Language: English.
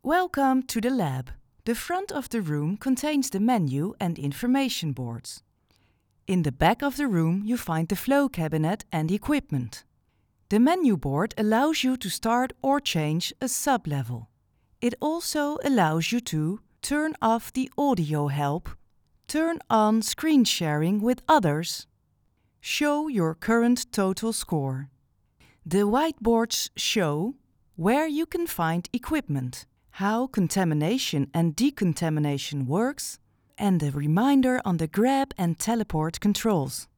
Welcome to the lab. The front of the room contains the menu and information boards. In the back of the room you find the flow cabinet and equipment. The menu board allows you to start or change a sub-level. It also allows you to turn off the audio help, turn on screen sharing with others, show your current total score. The whiteboards show where you can find equipment, how contamination and decontamination works, and a reminder on the grab and teleport controls.